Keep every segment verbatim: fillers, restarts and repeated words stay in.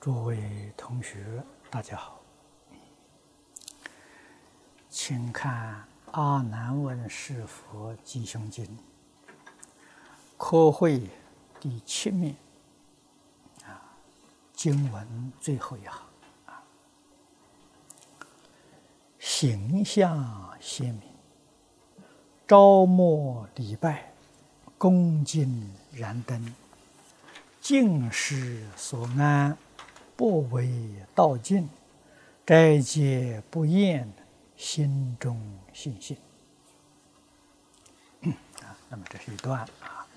诸位同学，大家好，请看《阿难问释佛吉凶经》科会第七面啊，经文最后一行啊，形象鲜明，朝末礼拜，恭敬燃灯，敬事所安，不为道尽，斋戒不厌，心中信心。啊，那么这是一段啊。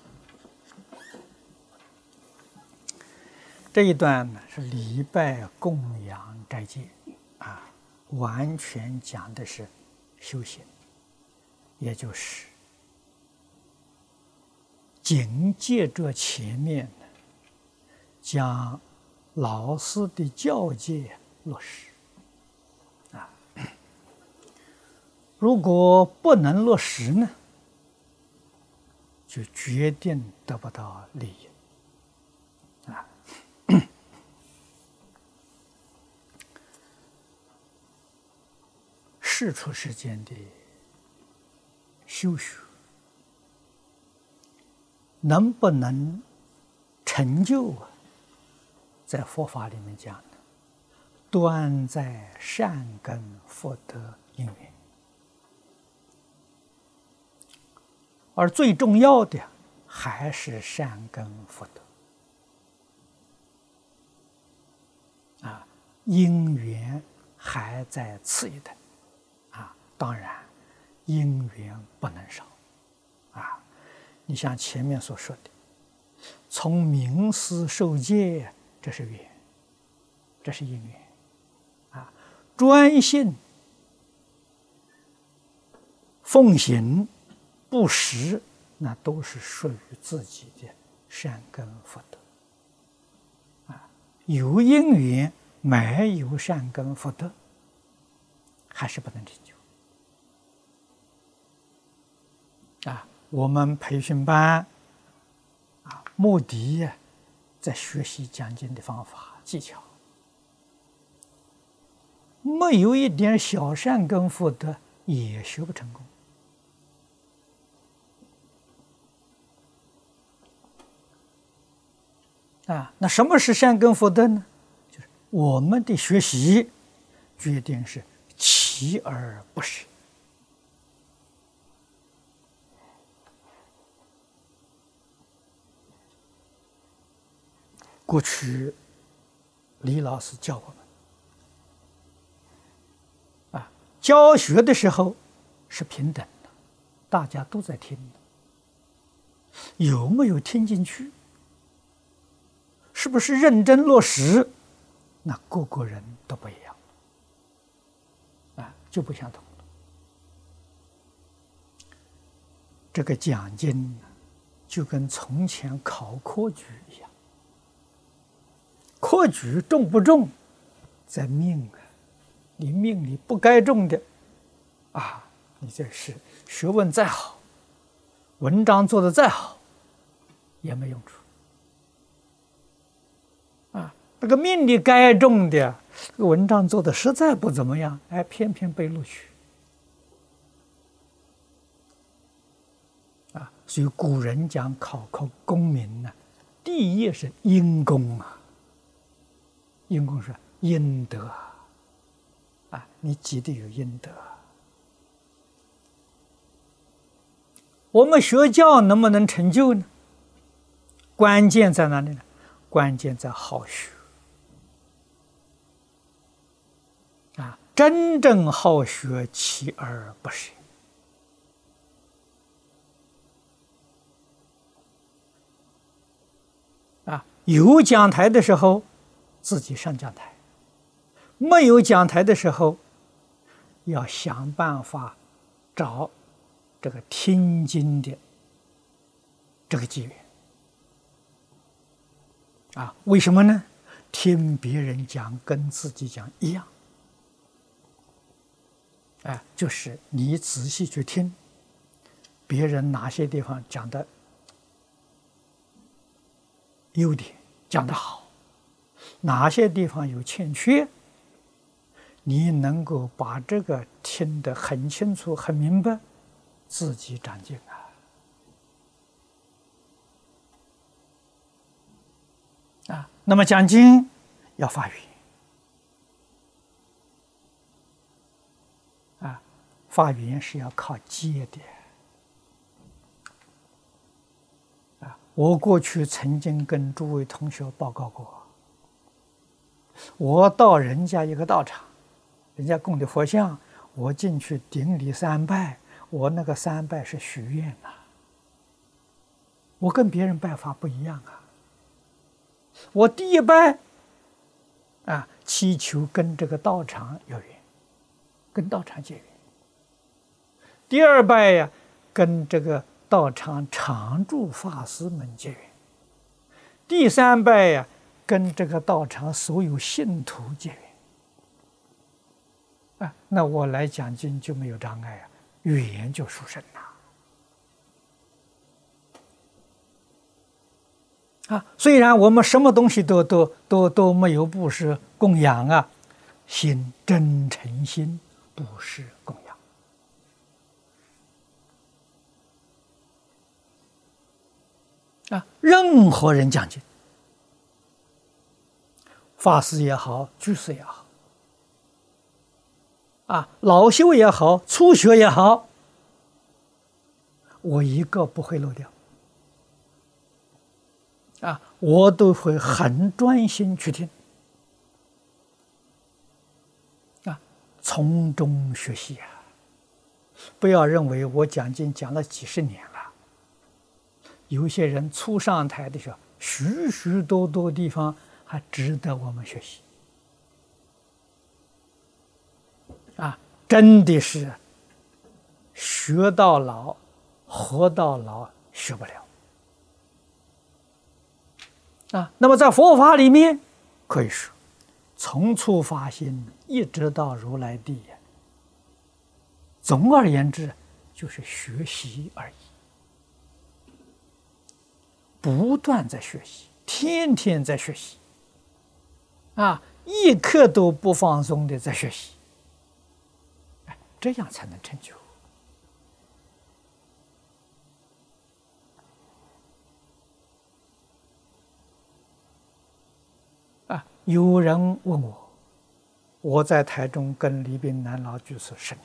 这一段呢是礼拜供养斋戒啊，完全讲的是修行，也就是紧接着前面呢，将老师的教诫落实啊。如果不能落实呢，就决定得不到利益啊。世出世间的修学能不能成就啊？在佛法里面讲的，端在善根福德因缘，而最重要的还是善根福德啊，因缘还在次一等啊。当然，因缘不能少啊。你像前面所说的，从明师受戒，这是缘，这是因缘啊。专心奉行布施，那都是属于自己的善根福德啊。有因缘没有善根福德，还是不能成就啊。我们培训班啊，目的呀，在学习讲经的方法技巧，没有一点小善根福德也学不成功啊。那什么是善根福德呢？就是我们的学习决定是锲而不舍过去李老师教我们啊，教学的时候是平等的，大家都在听的，有没有听进去？是不是认真落实？那个个人都不一样啊，就不相同了。这个讲经就跟从前考科举一样。科举中不中，在命啊！你命里不该中的，啊，你这是学问再好，文章做得再好，也没用处。啊，那个命里该中的，文章做的实在不怎么样，哎，偏偏被录取。啊，所以古人讲考考功名呢，第一页是因功啊。因功是阴德啊，你积的有阴德。我们学教能不能成就呢？关键在哪里呢？关键在好学啊！真正好学，锲而不舍啊！有讲台的时候，自己上讲台，没有讲台的时候，要想办法找这个听经的这个机缘啊。为什么呢？听别人讲跟自己讲一样，啊，就是你仔细去听，别人哪些地方讲的优点，讲得好， 哪些地方有欠缺，你能够把这个听得很清楚、很明白，自己长进啊！啊，那么讲经要发语言啊，发语言是要靠接的啊。我过去曾经跟诸位同学报告过，我到人家一个道场，人家供的佛像，我进去顶礼三拜，我那个三拜是许愿呐、啊，我跟别人拜法不一样啊。我第一拜啊，祈求跟这个道场有缘，跟道场结缘；第二拜呀、啊，跟这个道场常住法师们结缘；第三拜呀、啊，跟这个道场所有信徒结缘。啊，那我来讲经就没有障碍啊，语言就殊胜了。啊，虽然我们什么东西都都都都没有布施供养啊，心真诚心布施供养啊，任何人讲经，法师也好，居士也好，啊，老修也好，初学也好，我一个不会漏掉。啊，我都会很专心去听，啊，从中学习啊！不要认为我讲经讲了几十年了，有些人初上台的时候，许许多多地方还值得我们学习。啊，真的是学到老，活到老，学不了。啊，那么在佛法里面，可以说，从初发心一直到如来地，总而言之，就是学习而已，不断在学习，天天在学习，啊，一刻都不放松的在学习，哎，这样才能成就。啊，有人问我，我在台中跟李炳南老居士十年，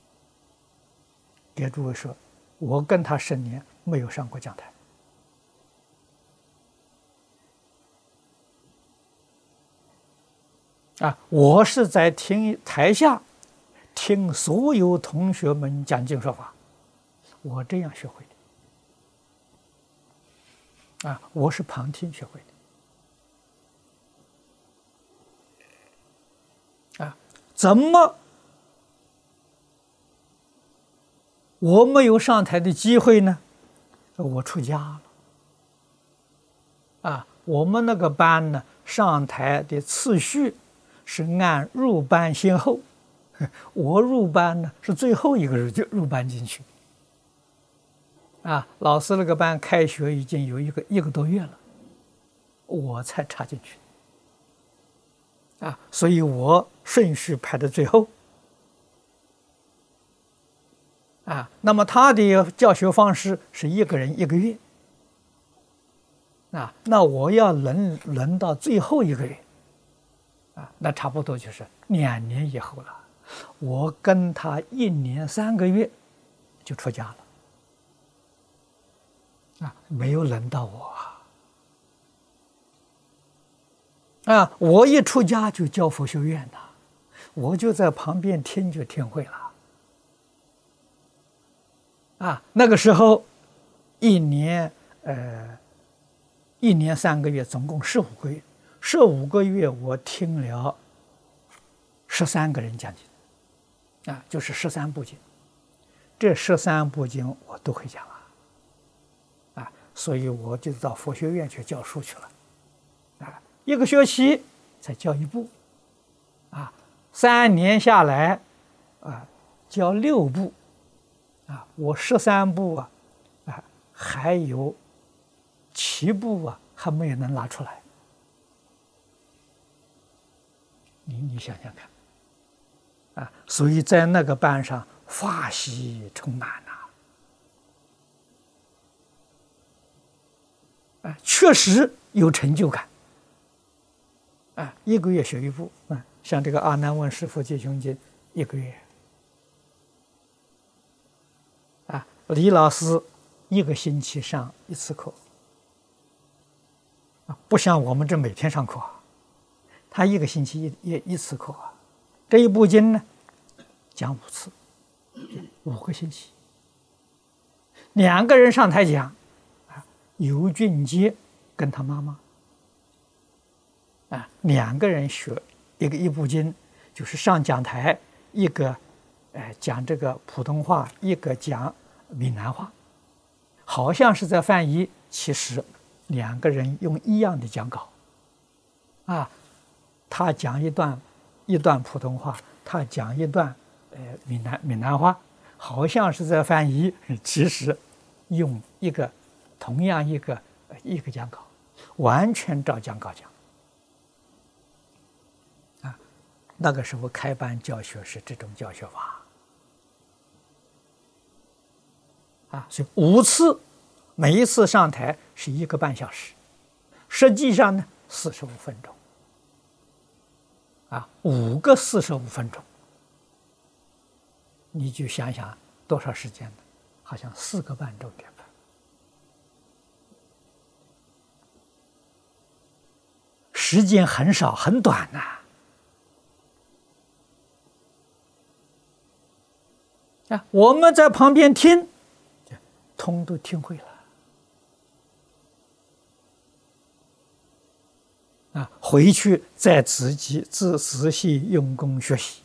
给诸位说，我跟他十年没有上过讲台。啊，我是在听台下听所有同学们讲经说法，我这样学会的。啊，我是旁听学会的。啊，怎么我没有上台的机会呢？我出家了。啊，我们那个班呢，上台的次序是按入班先后，我入班呢是最后一个入就入班进去。啊，老师那个班开学已经有一个一个多月了，我才插进去。啊，所以我顺序排在最后。啊，那么他的教学方式是一个人一个月。啊，那我要轮轮到最后一个月。啊，那差不多就是两年以后了。我跟他一年三个月就出家了。啊，没有轮到我啊。啊，我一出家就教佛学院了，我就在旁边听就听会了。啊，那个时候，一年呃，一年三个月，总共十五个月，十五个月我听了十三个人讲经，啊，就是十三部经，这十三部经我都会讲啊，啊，所以我就到佛学院去教书去了。啊，一个学期才教一部，啊，三年下来，啊，教六部，啊，我十三部啊，啊，还有七部啊还没有能拿出来， 你想想看，啊，所以在那个班上法喜充满呐，啊，确实有成就感，啊，一个月学一部，啊，像这个阿难问师父戒胸经，一个月，啊，李老师一个星期上一次课，啊，不像我们这每天上课，他一个星期一一一次课啊，这一部经呢讲五次，五个星期，两个人上台讲，啊，尤俊杰跟他妈妈，啊，两个人学一个一部经，就是上讲台，一个，呃，讲这个普通话，一个讲闽南话，好像是在翻译，其实两个人用一样的讲稿，啊，他讲一段一段普通话，他讲一段呃闽南闽南话，好像是在翻译，其实用一个同样一个一个讲稿，完全照讲稿讲。啊，那个时候开班教学是这种教学法。啊，所以五次，每一次上台是一个半小时，实际上呢四十五分钟。啊，五个四十五分钟，你就想想多少时间呢？好像四个半钟这样。时间很少，很短呐、啊。啊，我们在旁边听，通都听会了。啊，回去再自己自仔细用功学习。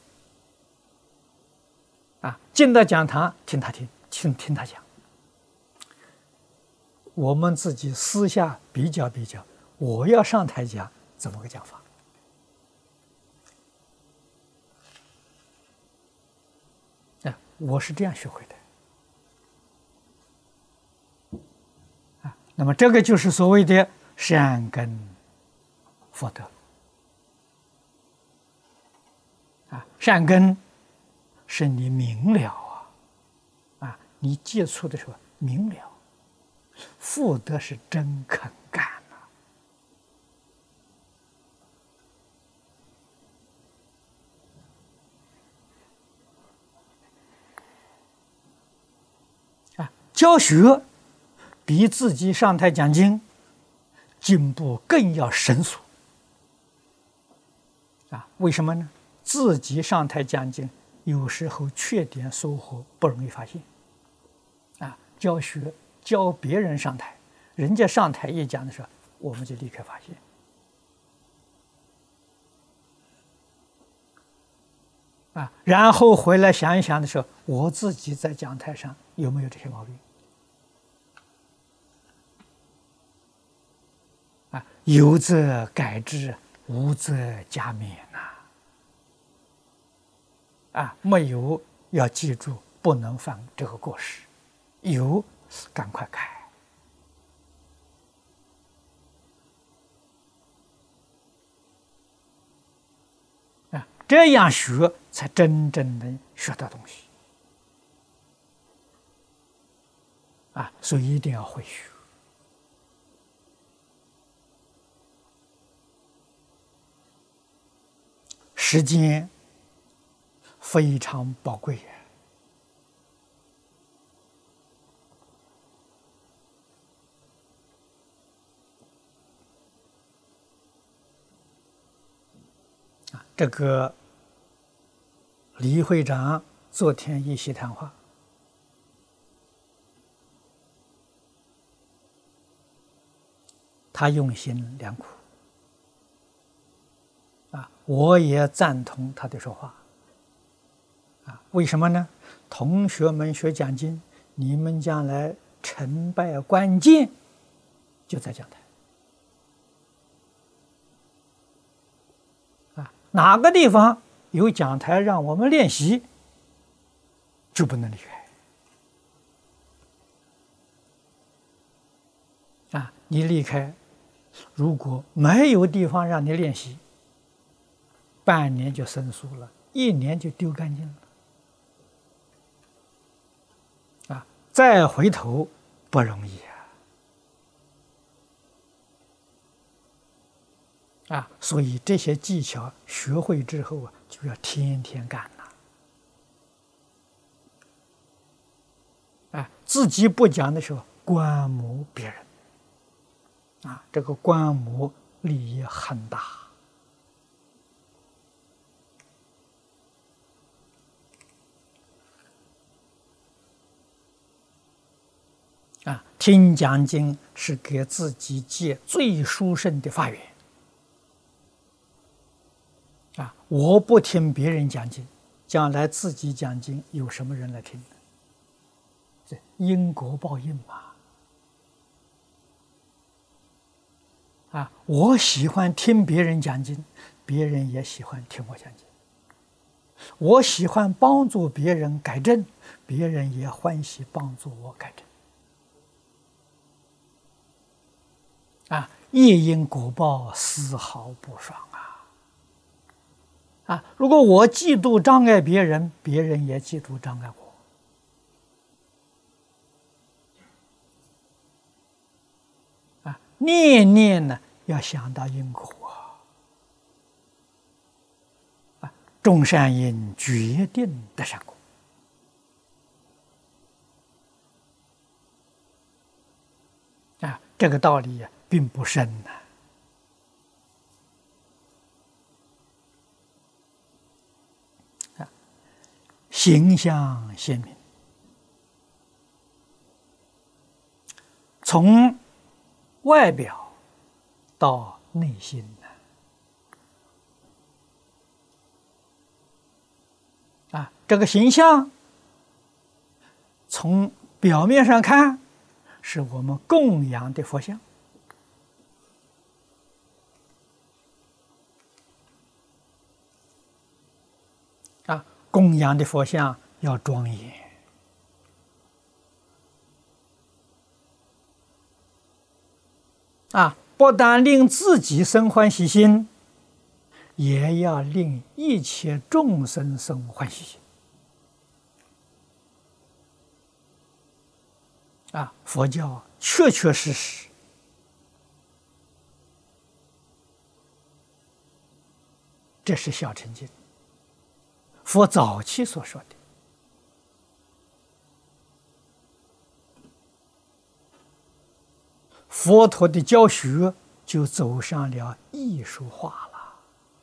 啊，进到讲堂听他听，听听他讲。我们自己私下比较比较，我要上台讲怎么个讲法？啊，我是这样学会的。啊，那么这个就是所谓的善根福德。啊，善根是你明了啊，啊，你接触的时候明了。福德是真肯干啊！啊，教学比自己上台讲经进步更要神速啊！为什么呢？自己上台讲经，有时候缺点疏忽不容易发现啊。教学教别人上台，人家上台一讲的时候，我们就立刻发现啊，然后回来想一想的时候，我自己在讲台上有没有这些毛病啊？有则改之，无则加勉呐。啊，没有要记住，不能犯这个过失；有，赶快改。啊，这样学才真正能学到东西。啊，所以一定要会学。时间非常宝贵呀。啊，这个李会长昨天一席谈话，他用心良苦。啊，我也赞同他的说话。啊，为什么呢？同学们学讲经，你们将来成败关键就在讲台。啊，哪个地方有讲台让我们练习，就不能离开。啊，你离开，如果没有地方让你练习， 半年就生疏了，一年就丢干净了。啊，再回头不容易啊！啊，所以这些技巧学会之后啊，就要天天干了。啊，自己不讲的时候，观摩别人。啊，这个观摩利益很大。啊，听讲经是给自己借最殊胜的法缘。啊，我不听别人讲经，将来自己讲经，有什么人来听呢？这因果报应嘛。啊，我喜欢听别人讲经，别人也喜欢听我讲经。我喜欢帮助别人改正，别人也欢喜帮助我改正。啊，业因果报丝毫不爽啊！啊，如果我嫉妒障碍别人，别人也嫉妒障碍我。啊，念念呢要想到因果啊！啊，种善因决定得善果。啊，这个道理呀、啊，并不深呐、啊。形象鲜明，从外表到内心呢，啊，这个形象从表面上看，是我们供养的佛像。啊，供养的佛像要庄严。啊，不但令自己生欢喜心，也要令一切众生生欢喜心。啊，佛教确确实实这是小乘经，佛早期所说的。佛陀的教学就走上了艺术化了。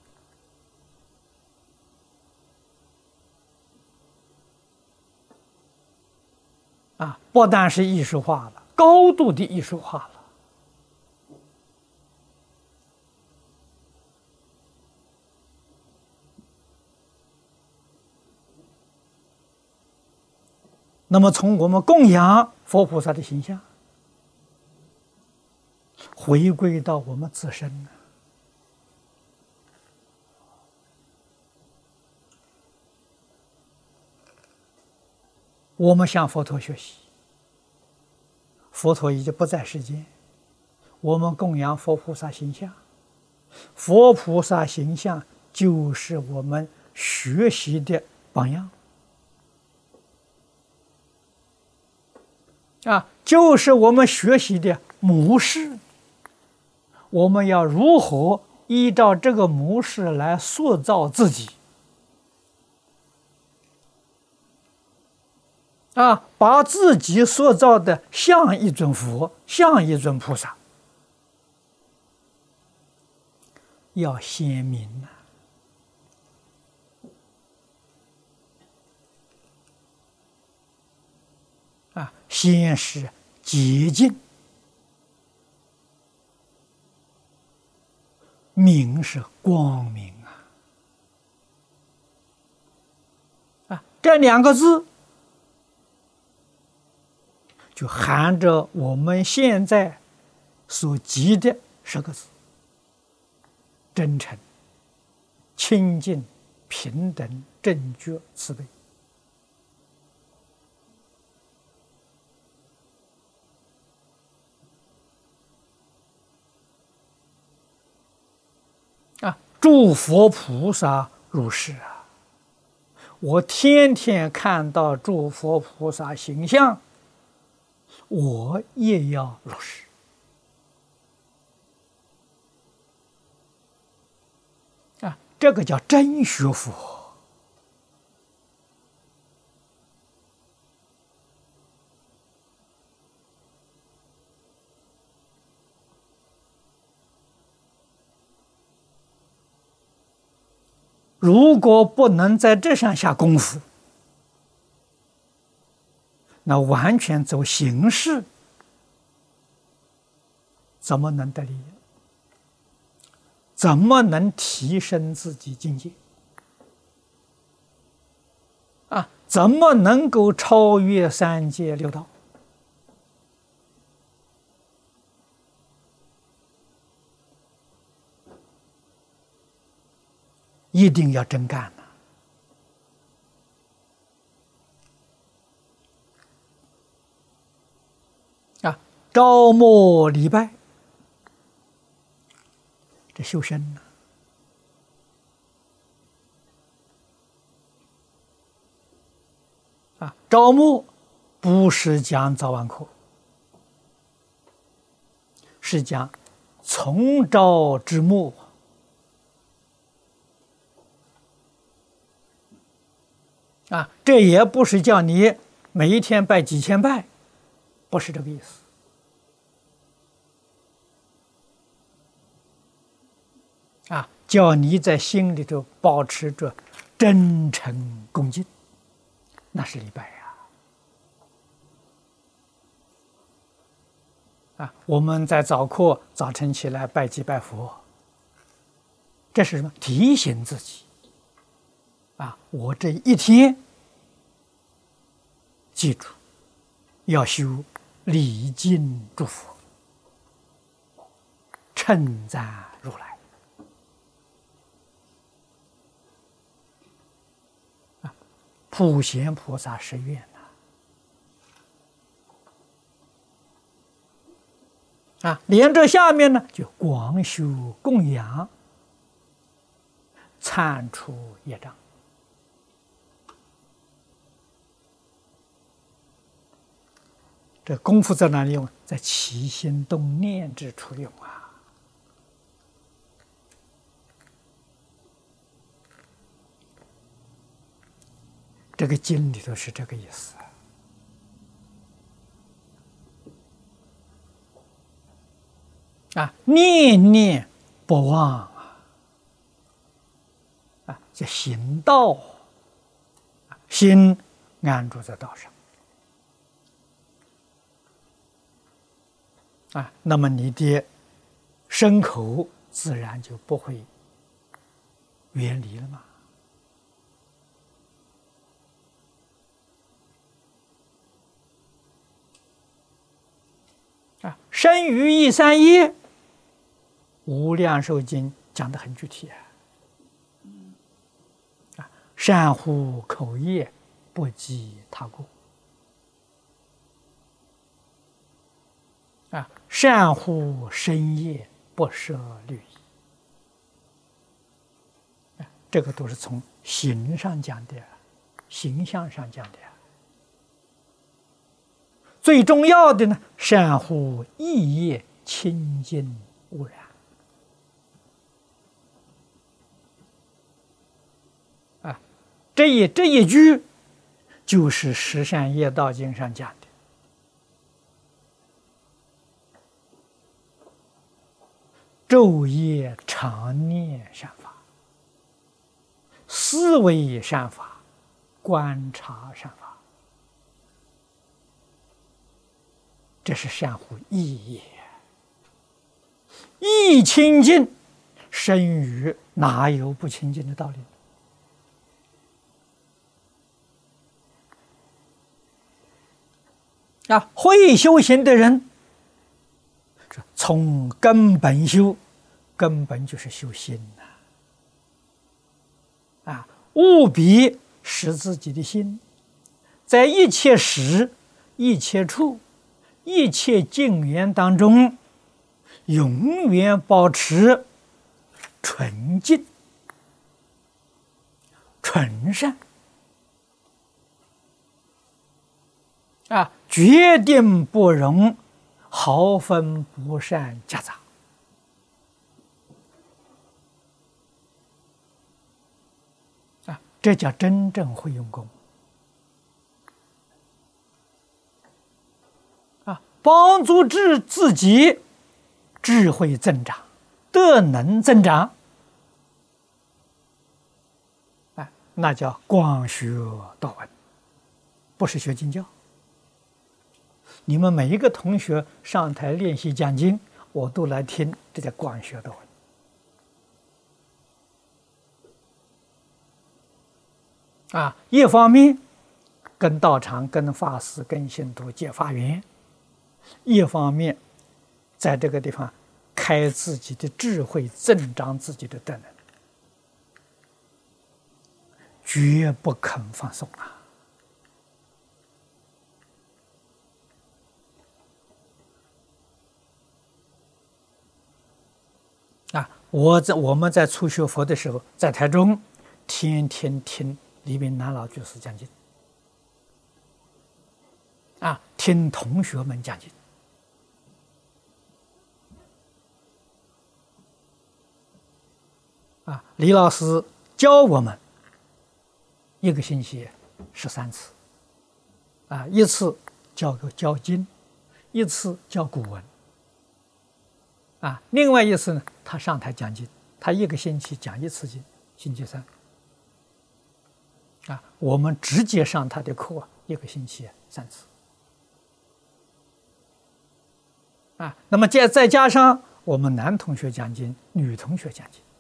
啊，不但是艺术化了，高度的艺术化了。那么，从我们供养佛菩萨的形象，回归到我们自身呢，我们向佛陀学习，佛陀已经不在世间，我们供养佛菩萨形象，佛菩萨形象就是我们学习的榜样。啊，就是我们学习的模式。我们要如何依照这个模式来塑造自己？啊，把自己塑造的像一尊佛，像一尊菩萨，要鲜明啊！啊，先是洁净，明是光明啊！啊，这两个字就含着我们现在所记的十个字：真诚、清净、平等、正觉、慈悲。啊， 诸佛菩萨如是啊！我天天看到诸佛菩萨形象，我也要如是啊！这个叫真学佛。如果不能在这上下功夫，那完全走形式，怎么能得利益？怎么能提升自己境界？啊，怎么能够超越三界六道？一定要真干呐！啊，朝暮礼拜，这修身呢？啊，朝暮不是讲早晚课，是讲从朝至暮。啊，这也不是叫你每一天拜几千拜，不是这个意思。啊，叫你在心里头保持着真诚恭敬，那是礼拜呀。啊，我们在早课早晨起来拜祭拜佛，这是什么？提醒自己。啊，我这一天记住要修礼敬诸佛，称赞如来。啊，普贤菩萨誓愿呐。啊，连着下面呢，就广修供养，铲除业障。这功夫在哪里用？在起心动念之处用啊！这个经里头是这个意思啊！念念不忘啊！啊，叫行道，心安住在道上。啊，那么你的身口自然就不会远离了嘛。啊，身语意三业，《无量寿经》讲得很具体啊。啊，善护口业，不及他过。啊，善护身业，不舍律仪。啊，这个都是从形上讲的，形象上讲的。最重要的呢，善护意业清净无染。啊，这一这一句就是《十善业道经》上讲的。昼夜常念善法，思维善法，观察善法，这是善护意业。意清净，身语哪有不清净的道理？啊，会修行的人，从根本修，根本就是修心呐！啊，务必使自己的心，在一切时、一切处、一切境缘当中，永远保持纯净、纯善啊，决定不容毫分不善夹杂啊，这叫真正会用功啊，帮助智自己智慧增长、德能增长，啊，那叫广学道闻，不是学经教。你们每一个同学上台练习讲经，我都来听，这叫广学道闻。啊，一方面跟道场、跟法师、跟信徒结法缘，一方面在这个地方开自己的智慧，增长自己的德能，绝不肯放松啊！啊，我在我们在初学佛的时候，在台中，天天听李炳南老居士讲经，啊，听同学们讲经，啊，李老师教我们一个星期十三次，啊，一次教个教经，一次教古文。啊，另外一次呢，他上台讲经，他一个星期讲一次经，星期三。啊，我们直接上他的课，一个星期三次。啊，那么再再加上我们男同学讲经，女同学讲经。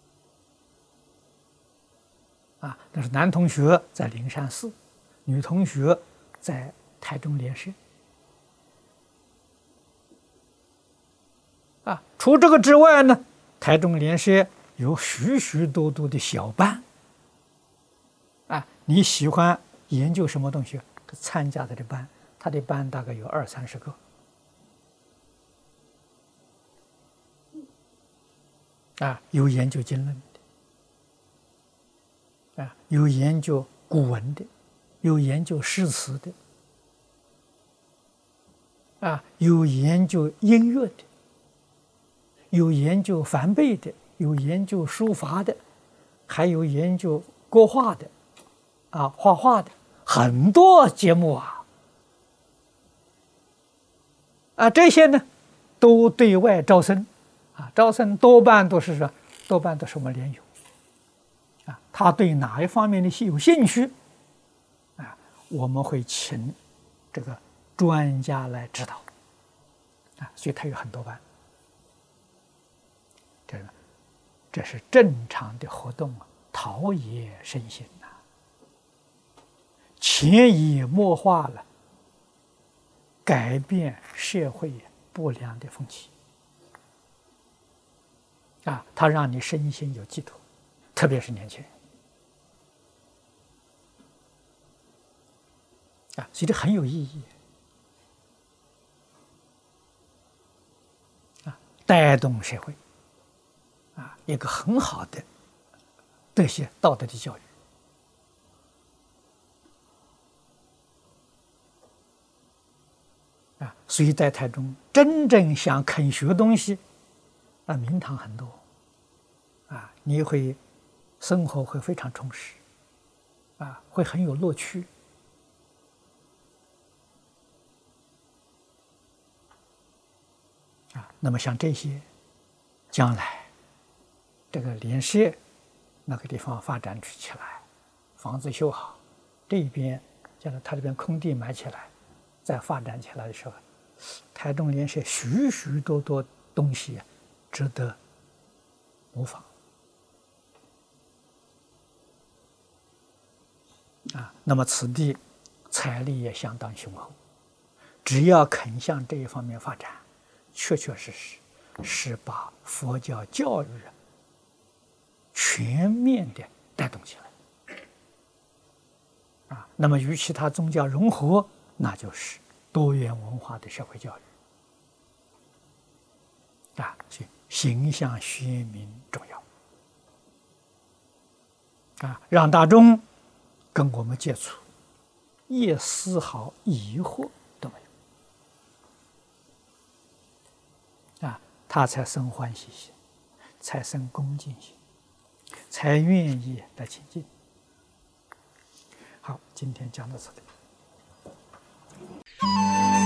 啊，但是男同学在灵山寺，女同学在台中莲社。啊，除这个之外呢，台中莲社有许许多多的小班。啊，你喜欢研究什么东西，参加他的班，他的班大概有二三十个。啊，有研究经论的，啊，有研究古文的，有研究诗词的，啊，有研究音乐的。有研究梵呗的，有研究书法的，还有研究国画的，啊，画画的，很多节目啊，啊，这些呢，都对外招生，啊，招生多半都是说，多半都是我们莲友，啊，他对哪一方面的有兴趣，啊，我们会请这个专家来指导，啊，所以他有很多班。这个，这是正常的活动啊，陶冶身心呐，潜移默化了，改变社会不良的风气啊，它让你身心有寄托，特别是年轻人啊，所以这很有意义啊，带动社会。啊，一个很好的这些道德的教育啊，所以在台中真正想肯学东西，啊，名堂很多，啊，你会生活会非常充实，啊，会很有乐趣，啊，那么像这些，将来。这个莲社那个地方发展起来，房子修好，这边将来他这边空地买起来，再发展起来的时候，台中莲社许许多多东西值得模仿啊。那么此地财力也相当雄厚，只要肯向这一方面发展，确确实实是把佛教教育全面的带动起来啊，那么与其他宗教融合，那就是多元文化的社会教育啊，所以形象鲜明重要。 啊，让大众跟我们接触，一丝毫疑惑都没有，啊，他才生欢喜心，才生恭敬心，才愿意来亲近。好，今天讲到这里。